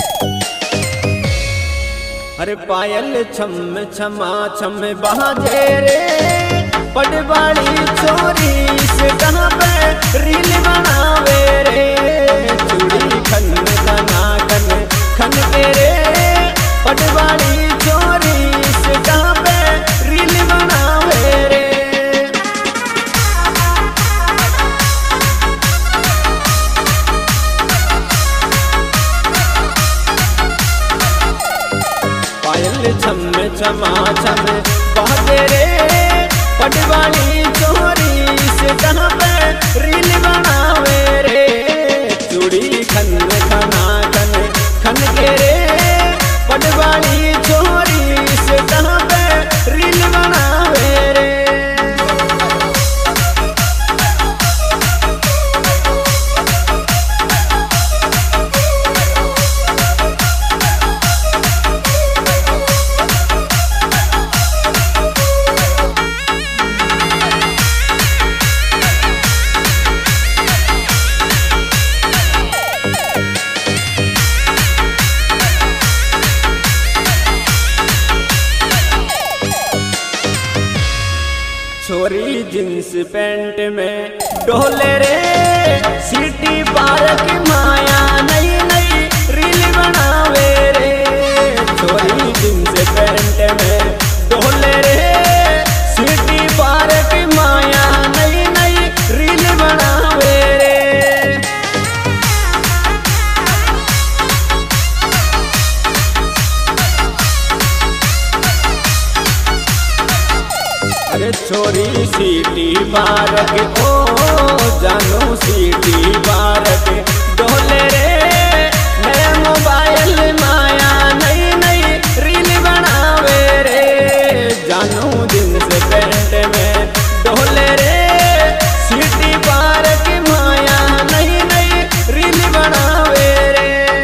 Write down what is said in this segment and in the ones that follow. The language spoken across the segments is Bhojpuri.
अरे पायल छम छमा छम बाजे रे पटवाली छोरी से कहाँ पे रील बनावे रे चूड़ी खन खना खन खन के रे पटवाली छोरी से कहाँ पे रील बनावे रे। पायल छम छमा छम बाजे रे पटवाली छोरी से कहाँ पे रील बनावे रे चूड़ी खन खना खन खन के रे पटवाली छोरी से कहाँ पे रील बनावे रे। छोरी जींस पैंट में डोले रे सिटी पार्क माया नई नई रील बनावे रे छोरी जींस पैंट में डोले रे सिटी पार्क माया नई नई रील बनावे रे। अरे छोरी सिटी पार्क ओ जानू सिटी पार्क डोले रे नया मोबाइल माया नई नई रील बनावे रे जानू दिन से पैंट में डोले रे सिटी पार्क माया नई नई रील बनावे रे।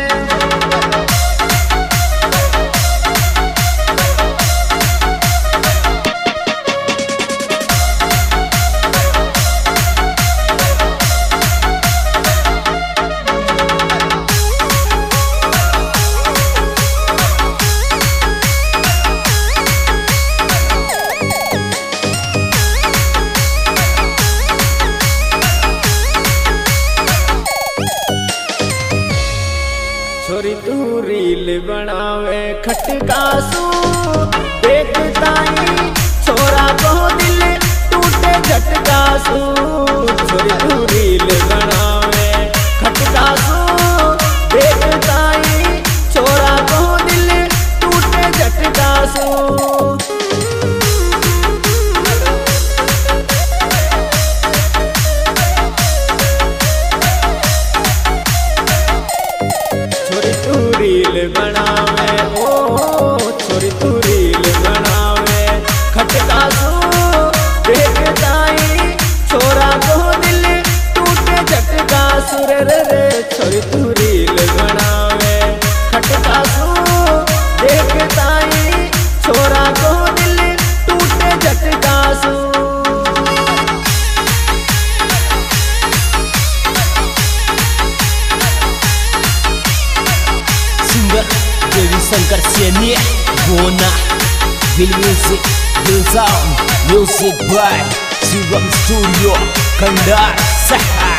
छोरी तू रील बनावे खटका सू देखताई छोरा को दिल टूटे झटका सू छोरी तू रील बनावे खटका सू देखताई छोरा को दिल टूटे झटका सू। रील बनावे ओ छोरी तू रील बनावे खटका सू देखताई छोरा को दिल टूटे झटका सू रे छोरी तू रील बनावे खटका सू देखताई छोरा को दिल टूटे झटका सू। Dewi Sangkar Seni Bona Will Music Will Sound Music by Sivam Studio Kandar Sahar।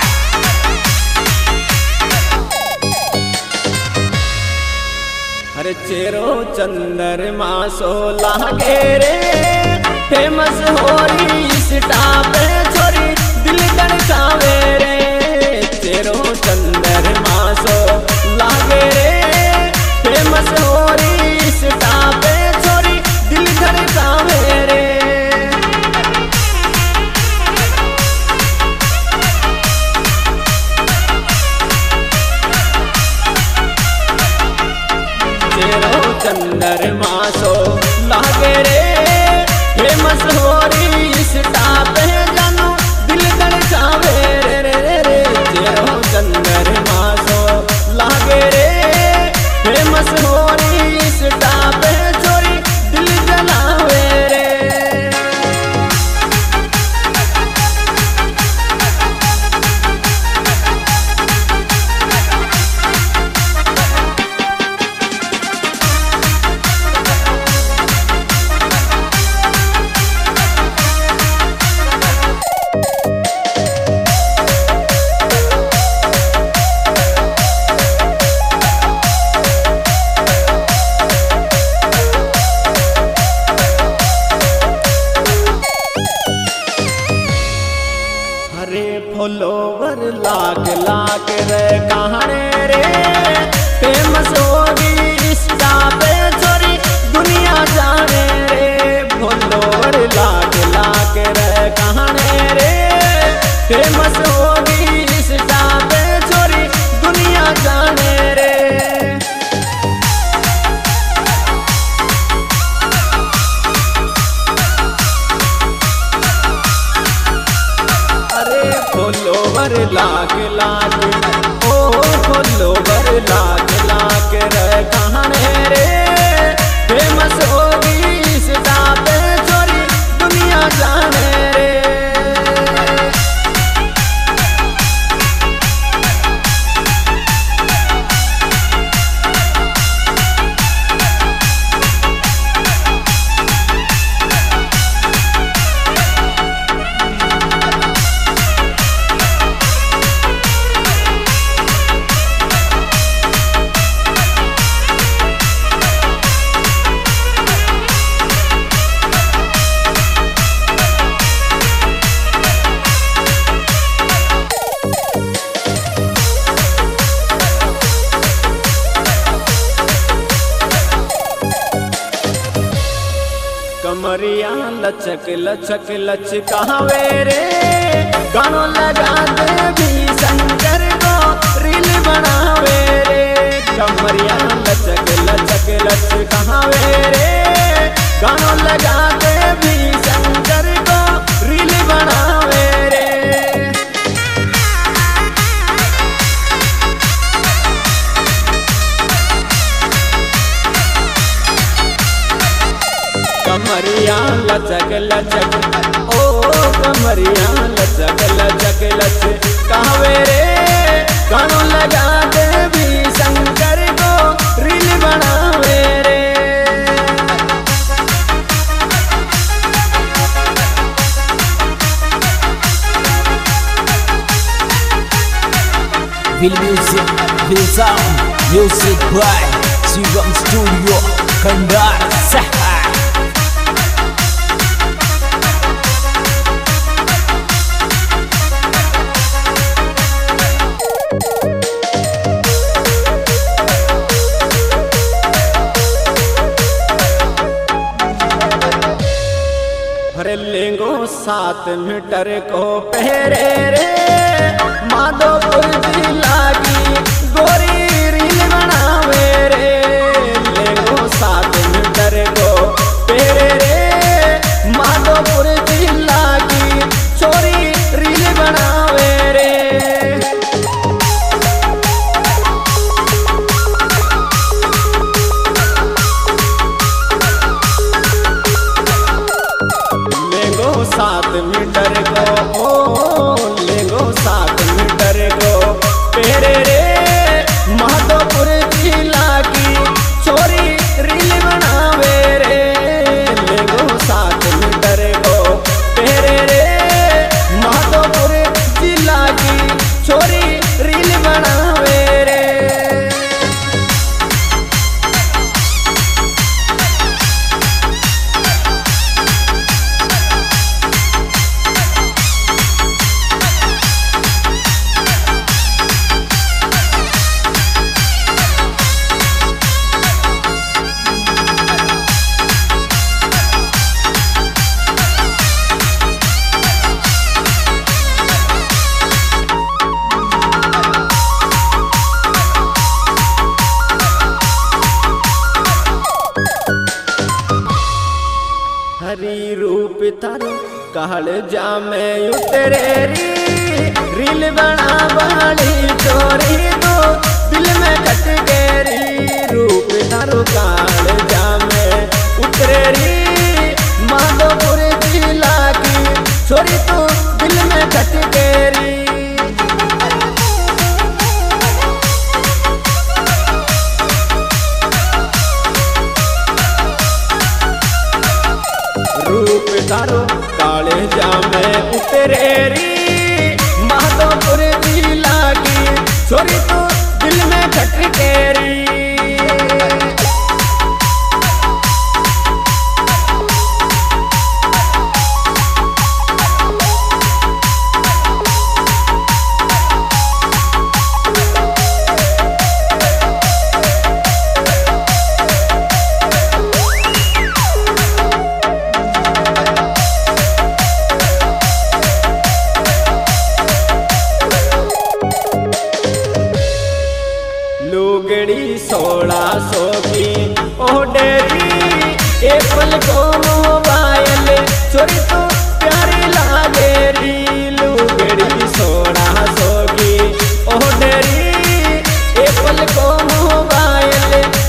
हर चेरो चंद्रमा सो लागे रे फेमस हो रही स्टाप छोरी दिल धड़कावे रे चेरो चंद्रमा सो लागे रे फेमस हो रही स्टाप छोरी दिल धड़कावे रे। चेरो चंद्रमा सो लागे रे फेमस हो रही स्टाप जानू दिल धड़कावे रे चेरो चंद्रमा सो लागे रे फेमस हो रही स्टाप छोरी दिल जलावे रे। फॉलोवर लाख लाख, ओ फॉलोवर लाख लाख रे कहाने रे। फेमस होगी इस पे छोरी दुनिया जाने रे। कमरिया लचक लचक लचकावे रे, गानों लगा दे भी शंकर को रील बनावे रे। कमरिया लचक लचक लचकावे रे, गानों लगा दे भी शंकर को रील बनावे रे। कमरिया लचक लचक, ओ कमरिया लचक लचक लचकावे रे, गानों लगा दे भी शंकर को रील बनावे रे। Will Music, Will Sound, Music by Shivam Studio, Kandar Sahar. हरे लेंगो 7 मीटर को पहरे रे, माधोपुर जिला की गोरी रील बनावे रे। लेंगो 7 मीटर को पहरे रे, माधोपुर जिला की छोरी रील बनावे रे। लेंगो 7 मीटर को, ओ लेंगो 7 मीटर को पहरे रे, माधोपुर जिला की छोरी रील बनावे रे। लेंगो 7 मीटर को पहरे रे, माधोपुर जिला की छोरी रील बनावे रे। हरी रूप तारो कहल जामे उतरे री, रील बना वाली चोरी तो दिल में कट गई। रूप तारो कहल जामे उतरे री, माधोपुर जिला की छोरी तो दिल में कट गई। रूप तारो काले जामे उतरे री, माधोपुर जिला की छोरी तो दिल में खट केरी। लुगड़ी 1600 की ओढ़ी, एप्पल को मोबाइल चोरी तो प्यारी लागे री। लुगड़ी 1600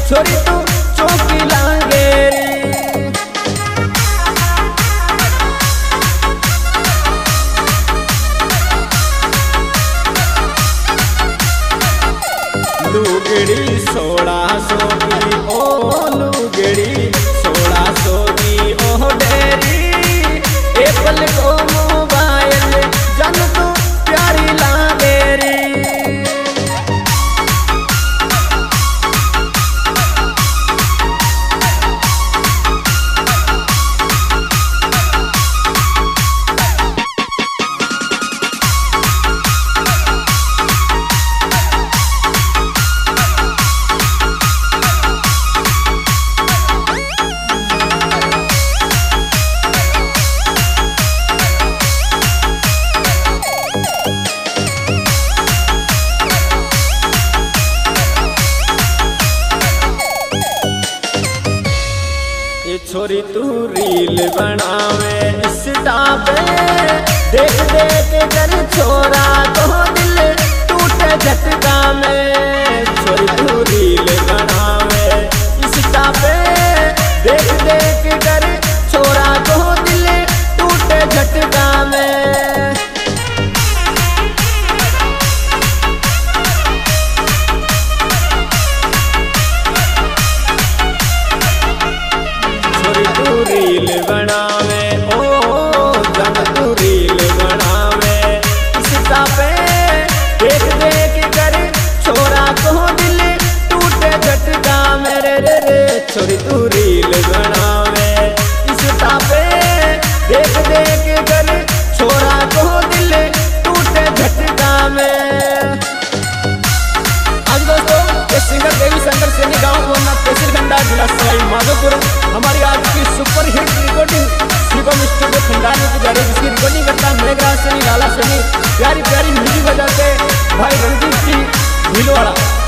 छोरी तू चौकी लांगेरी। लुगड़ी 1600 की ओ लुगड़ी 1600 की ओ डेरी। एप्पल को मोबाइल जन तू प्यारी लांगेरी। छोरी तू रील बनावे इंस्टा पे, देख देख कर छोरा तो दिल टूटे झटका में। छोरी तू रील बनावे इंस्टा पे, देख देख कर छोरा तो दिल टूटे झटका में। रील बनावे ओ जब तू रील बनावे इंस्टा पे, देख देख कर छोरा को दिल टूटे झटका मेरे रे। छोरी तू रील बनावे इंस्टा पे, देख देख कर छोरा को दिल टूटे झटका में। आज दोस्तों ये सिंगर देवी शंकर सैनी गाँव मोहना तहसील खंडार जिला सवाई माधोपुर हमारी आज की super hit recording Shivam studio Khandar में की जा रही है, जिसकी रिकॉर्डिंग करता मेघराज सैनी, लाला सैनी, प्यारी प्यारी म्यूजिक बजाते भाई रणजीत सिंह भीलवाड़ा।